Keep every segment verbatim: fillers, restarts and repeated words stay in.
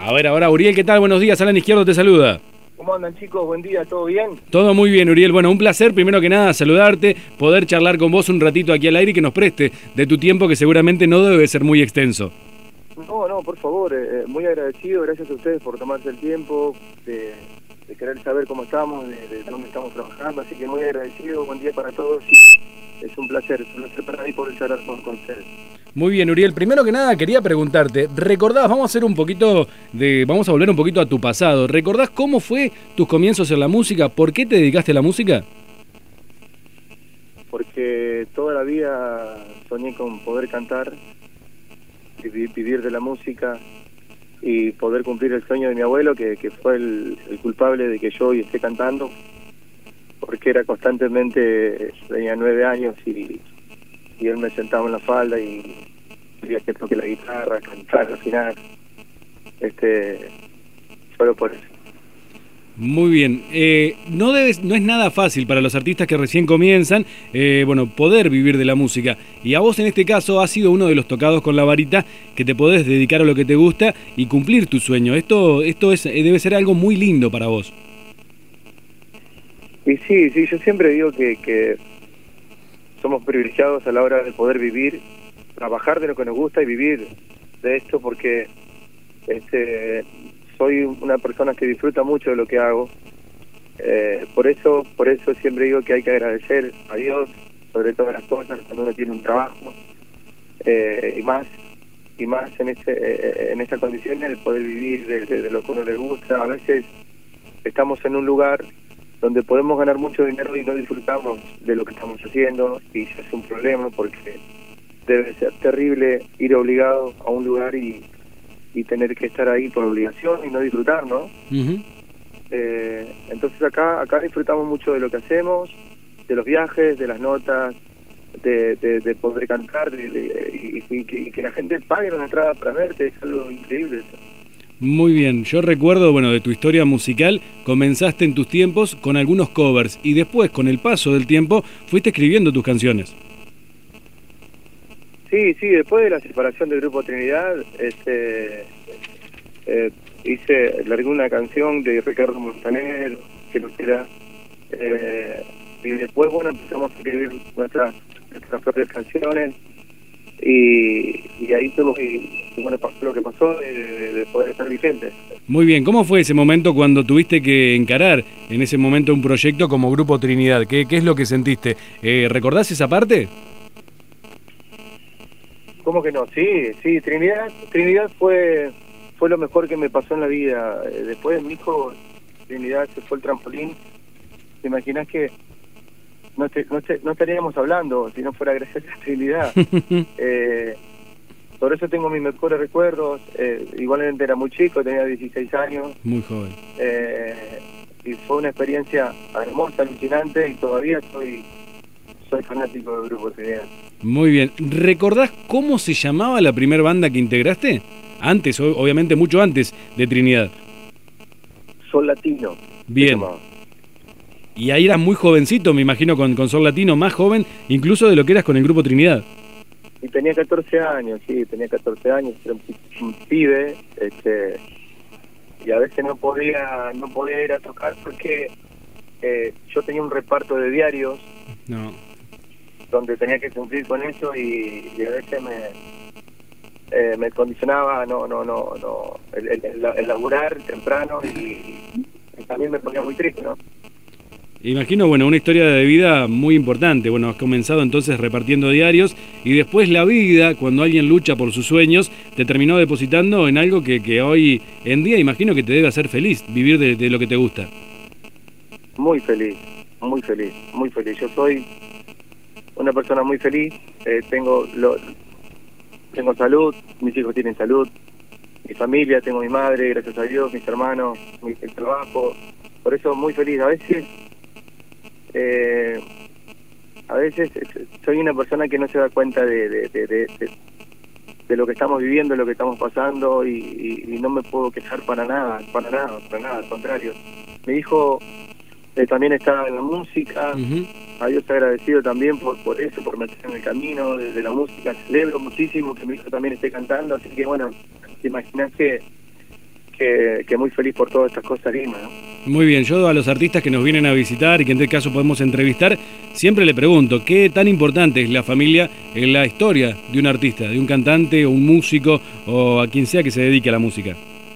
A ver, ahora Uriel, ¿qué tal? Buenos días, Alan Izquierdo te saluda. ¿Cómo andan, chicos? Buen día, ¿todo bien? Todo muy bien, Uriel. Bueno, un placer, primero que nada, saludarte, poder charlar con vos un ratito aquí al aire y que nos preste de tu tiempo, que seguramente no debe ser muy extenso. No, no, por favor, eh, muy agradecido, gracias a ustedes por tomarse el tiempo, de, de querer saber cómo estamos, de, de dónde estamos trabajando, así que muy agradecido, buen día para todos y es un placer, es un placer para mí poder charlar con, con ustedes. Muy bien, Uriel. Primero que nada quería preguntarte, ¿recordás, vamos a hacer un poquito de, vamos a volver un poquito a tu pasado, ¿recordás cómo fue tus comienzos en la música? ¿Por qué te dedicaste a la música? Porque toda la vida soñé con poder cantar, vivir de la música y poder cumplir el sueño de mi abuelo, que, que fue el, el culpable de que yo hoy esté cantando, porque era constantemente, tenía nueve años y... y él me sentaba en la falda y quería que toque la guitarra, cantar, afinar, este, solo por eso. Muy bien, eh, no debes, no es nada fácil para los artistas que recién comienzan, eh, bueno, poder vivir de la música. Y a vos en este caso has sido uno de los tocados con la varita que te podés dedicar a lo que te gusta y cumplir tu sueño. Esto, esto es, debe ser algo muy lindo para vos. Y sí, sí, yo siempre digo que, que somos privilegiados a la hora de poder vivir, trabajar de lo que nos gusta y vivir de esto, porque este, soy una persona que disfruta mucho de lo que hago. Eh, por eso, por eso siempre digo que hay que agradecer a Dios sobre todas las cosas cuando uno tiene un trabajo eh, y más y más en ese eh, en esas condiciones, el poder vivir de, de, de lo que uno le gusta. A veces estamos en un lugar donde podemos ganar mucho dinero y no disfrutamos de lo que estamos haciendo, y eso es un problema porque debe ser terrible ir obligado a un lugar y, y tener que estar ahí por obligación y no disfrutar, ¿no? Uh-huh. eh, entonces acá acá disfrutamos mucho de lo que hacemos, de los viajes, de las notas, de, de, de poder cantar de, de, y, y, que, y que la gente pague una entrada para verte, es algo increíble eso. Muy bien, yo recuerdo, bueno, de tu historia musical, comenzaste en tus tiempos con algunos covers y después, con el paso del tiempo, fuiste escribiendo tus canciones. Sí, sí, después de la separación del grupo Trinidad, este, eh, hice, largué una canción de Ricardo Montaner, que no era, eh, y después, bueno, empezamos a escribir nuestras, nuestras propias canciones. Y, y ahí tuvo que, bueno, pasó lo que pasó de, de, de poder estar vigente. Muy bien, ¿cómo fue ese momento cuando tuviste que encarar en ese momento un proyecto como Grupo Trinidad? ¿Qué, qué es lo que sentiste? Eh, ¿Recordás esa parte? ¿Cómo que no? Sí, sí, Trinidad Trinidad fue fue lo mejor que me pasó en la vida. Después de mi hijo, Trinidad se fue el trampolín. ¿Te imaginas que No, te, no, te, no estaríamos hablando si no fuera gracias a Trinidad? eh, por eso tengo mis mejores recuerdos. Eh, igualmente era muy chico, tenía dieciséis años. Muy joven. Eh, y fue una experiencia hermosa, alucinante, y todavía soy, soy fanático del grupo Trinidad. Muy bien. ¿Recordás cómo se llamaba la primera banda que integraste? Antes, obviamente mucho antes de Trinidad. Sol Latino. Bien. Y ahí eras muy jovencito, me imagino, con, con Sol Latino, más joven incluso de lo que eras con el grupo Trinidad. Y tenía catorce años, sí, tenía catorce años, era un, un pibe, este, y a veces no podía no podía ir a tocar porque eh, yo tenía un reparto de diarios, no, donde tenía que cumplir con eso, y, y a veces me eh, me condicionaba no no no no el, el, el, el laburar temprano, y, y también me ponía muy triste, ¿no? Imagino, bueno, una historia de vida muy importante. Bueno, has comenzado entonces repartiendo diarios y después la vida, cuando alguien lucha por sus sueños, te terminó depositando en algo que, que hoy en día imagino que te debe hacer feliz, vivir de, de lo que te gusta. Muy feliz, muy feliz, muy feliz. Yo soy una persona muy feliz, eh, tengo, lo, tengo salud, mis hijos tienen salud, mi familia, tengo mi madre, gracias a Dios, mis hermanos, mi, el trabajo, por eso muy feliz. A veces... Eh, a veces soy una persona que no se da cuenta de, de, de, de, de, de lo que estamos viviendo, de lo que estamos pasando, y, y, y no me puedo quejar para nada, para nada, para nada, al contrario. Mi hijo eh, también está en la música, uh-huh. A Dios agradecido también por, por eso, por meterse en el camino de, de la música. Celebro muchísimo que mi hijo también esté cantando, así que bueno, te imaginas que, que, que muy feliz por todas estas cosas lindas, ¿no? Muy bien, yo a los artistas que nos vienen a visitar y que en este caso podemos entrevistar, siempre le pregunto, ¿qué tan importante es la familia en la historia de un artista, de un cantante o un músico o a quien sea que se dedique a la música?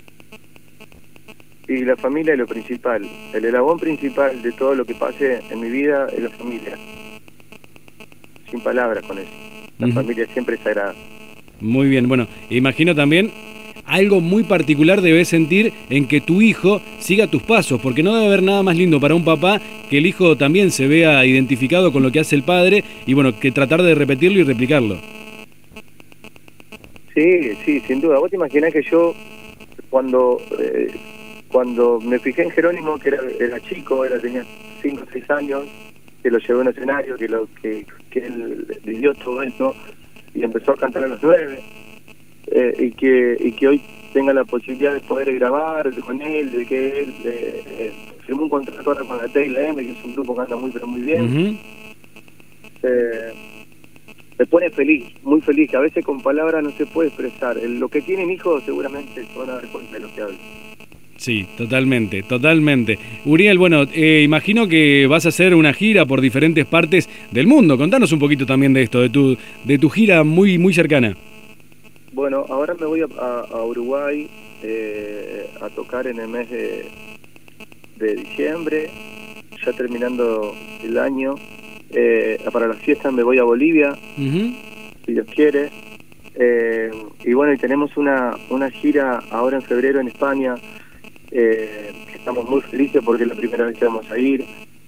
Y la familia es lo principal, el eslabón principal de todo lo que pase en mi vida es la familia. Sin palabras con eso, la uh-huh. familia siempre es sagrada. Muy bien, bueno, imagino también algo muy particular debes sentir en que tu hijo siga tus pasos, porque no debe haber nada más lindo para un papá que el hijo también se vea identificado con lo que hace el padre y bueno, que tratar de repetirlo y replicarlo. Sí, sí, sin duda. Vos te imaginás que yo cuando eh, cuando me fijé en Jerónimo, que era, era chico, era tenía cinco o seis años, que lo llevé a un escenario, que, lo, que, que él vivió todo esto y empezó a cantar a los nueve. Eh, y que y que hoy tenga la posibilidad de poder grabar con él, de que él eh, eh, firmó un contrato ahora con la Taylor M, que es un grupo que anda muy pero muy bien. Uh-huh. eh, me pone feliz, muy feliz, que a veces con palabras no se puede expresar. El, lo que tienen hijos seguramente se van a dar cuenta de lo que hablo. Sí, totalmente, totalmente. Uriel, bueno, eh, imagino que vas a hacer una gira por diferentes partes del mundo. Contanos un poquito también de esto, de tu de tu gira muy muy cercana. Bueno, ahora me voy a, a, a Uruguay eh, a tocar en el mes de, de diciembre, ya terminando el año. Eh, para las fiestas me voy a Bolivia, uh-huh. si Dios quiere. Eh, y bueno, y tenemos una, una gira ahora en febrero en España, eh, que estamos muy felices porque es la primera vez que vamos a ir.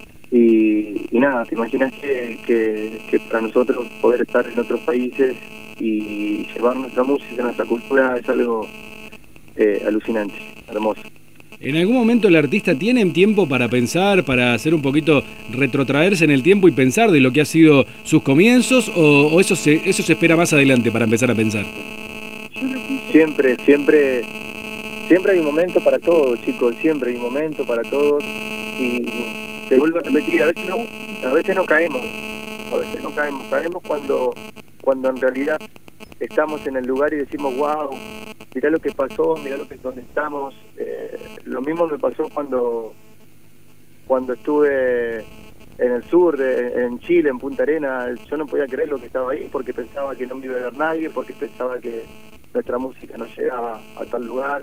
Y, y nada, te imaginas que, que, que para nosotros poder estar en otros países y llevar nuestra música, nuestra cultura es algo eh, alucinante, hermoso. ¿En algún momento el artista tiene tiempo para pensar, para hacer un poquito, retrotraerse en el tiempo y pensar de lo que ha sido sus comienzos o, o eso se eso se espera más adelante para empezar a pensar? Siempre, siempre, siempre hay un momento para todo, chicos, siempre hay un momento para todos y te vuelvo a repetir, a veces no, a veces no caemos, a veces no caemos, caemos cuando cuando en realidad estamos en el lugar y decimos, wow, mirá lo que pasó, mirá lo que donde estamos. Eh, lo mismo me pasó cuando cuando estuve en el sur, de, en Chile, en Punta Arenas. Yo no podía creer lo que estaba ahí porque pensaba que no me iba a ver nadie, porque pensaba que nuestra música no llegaba a tal lugar.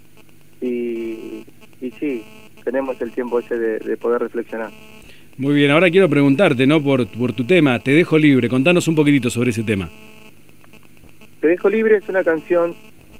Y, y sí, tenemos el tiempo ese de, de poder reflexionar. Muy bien, ahora quiero preguntarte, ¿no? Por, por tu tema, Te Dejo Libre. Contanos un poquitito sobre ese tema. Te Dejo Libre es una canción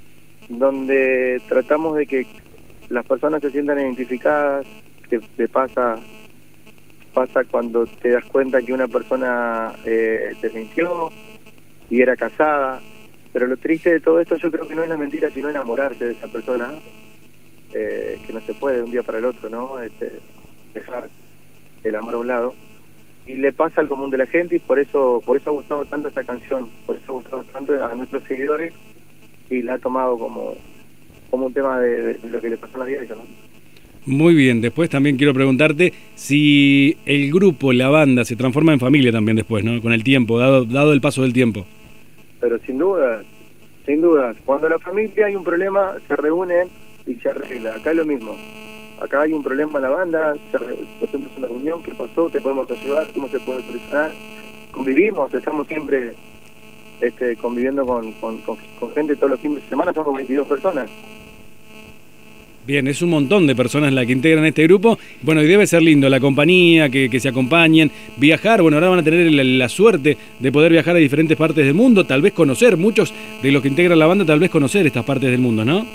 donde tratamos de que las personas se sientan identificadas, que te pasa pasa cuando te das cuenta que una persona eh, te mintió y era casada, pero lo triste de todo esto yo creo que no es la mentira, sino enamorarse de esa persona, eh, que no se puede de un día para el otro, ¿no? Este, dejar el amor a un lado, y le pasa al común de la gente, y por eso por eso ha gustado tanto esta canción, por eso ha gustado tanto a nuestros seguidores, y la ha tomado como, como un tema de, de lo que le pasó a la vida, ¿no? Muy bien, después también quiero preguntarte si el grupo, la banda, se transforma en familia también después, ¿no? Con el tiempo, dado, dado el paso del tiempo. Pero sin duda, sin duda, cuando la familia hay un problema, se reúnen y se arregla. Acá es lo mismo. Acá hay un problema en la banda, hacemos una reunión, ¿qué pasó? ¿Te podemos ayudar? ¿Cómo se puede solucionar? Convivimos, estamos siempre este, conviviendo con, con, con, con gente todos los fines de semana, somos veintidós personas. Bien, es un montón de personas la que integran este grupo. Bueno, y debe ser lindo la compañía, que, que se acompañen, viajar. Bueno, ahora van a tener la, la suerte de poder viajar a diferentes partes del mundo, tal vez conocer, muchos de los que integran la banda, tal vez conocer estas partes del mundo, ¿no?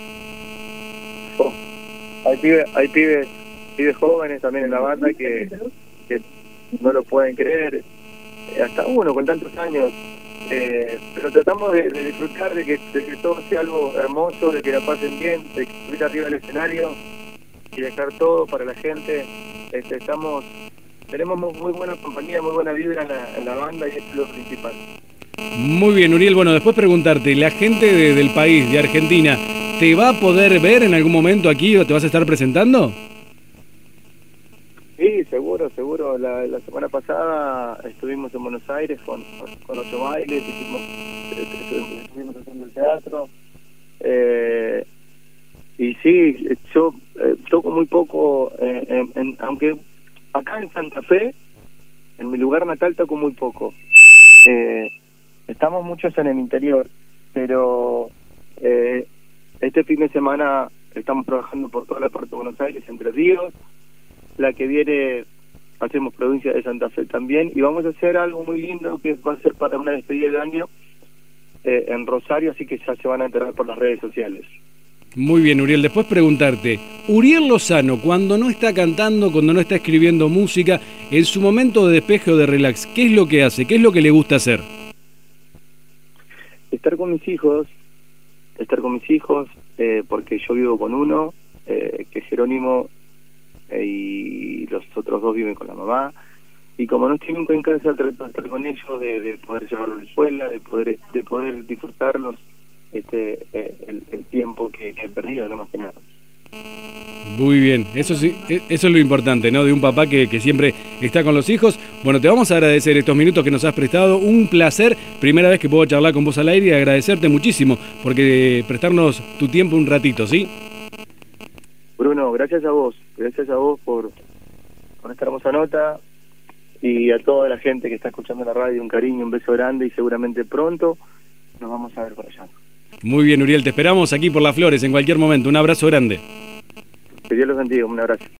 Oh, hay pibes, hay pibes, pibes jóvenes también en la banda que, que no lo pueden creer, hasta uno con tantos años. Eh, pero tratamos de, de disfrutar de que, de que todo sea algo hermoso, de que la pasen bien, de subir arriba del escenario y dejar todo para la gente. Este, estamos tenemos muy, muy buena compañía, muy buena vibra en la, en la banda, y eso es lo principal. Muy bien, Uriel. Bueno, después preguntarte, ¿la gente de, del país, de Argentina, te va a poder ver en algún momento aquí o te vas a estar presentando? Sí, seguro, seguro. La, la semana pasada estuvimos en Buenos Aires con, con, con ocho bailes, hicimos, estuvimos haciendo el teatro. Eh, y sí, yo eh, toco muy poco, eh, en, en, aunque acá en Santa Fe, en mi lugar natal, toco muy poco. Eh, estamos muchos en el interior, pero eh, este fin de semana estamos trabajando por toda la parte de Buenos Aires, Entre Ríos. La que viene hacemos provincia de Santa Fe también, y vamos a hacer algo muy lindo que va a ser para una despedida de año eh, en Rosario, así que ya se van a enterar por las redes sociales. Muy bien, Uriel. Después preguntarte, Uriel Lozano, cuando no está cantando, cuando no está escribiendo música, en su momento de despeje o de relax, ¿qué es lo que hace? ¿Qué es lo que le gusta hacer? Estar con mis hijos, estar con mis hijos, eh, porque yo vivo con uno, eh, que es Jerónimo, eh, y los otros dos viven con la mamá. Y como no estoy nunca en casa, trato de estar con ellos, de, de poder llevarlos a la escuela, de poder, de poder disfrutarlos. Este, eh, el, el tiempo que, que he perdido, no más que nada. Muy bien, eso sí, eso es lo importante, ¿no? De un papá que, que siempre está con los hijos. Bueno, te vamos a agradecer estos minutos que nos has prestado, un placer, primera vez que puedo charlar con vos al aire, y agradecerte muchísimo porque prestarnos tu tiempo un ratito, ¿sí? Bruno, gracias a vos, gracias a vos por, por esta hermosa nota, y a toda la gente que está escuchando la radio, un cariño, un beso grande, y seguramente pronto nos vamos a ver por allá. Muy bien, Uriel, te esperamos aquí por Las Flores en cualquier momento. Un abrazo grande. Que Dios los bendiga, un abrazo.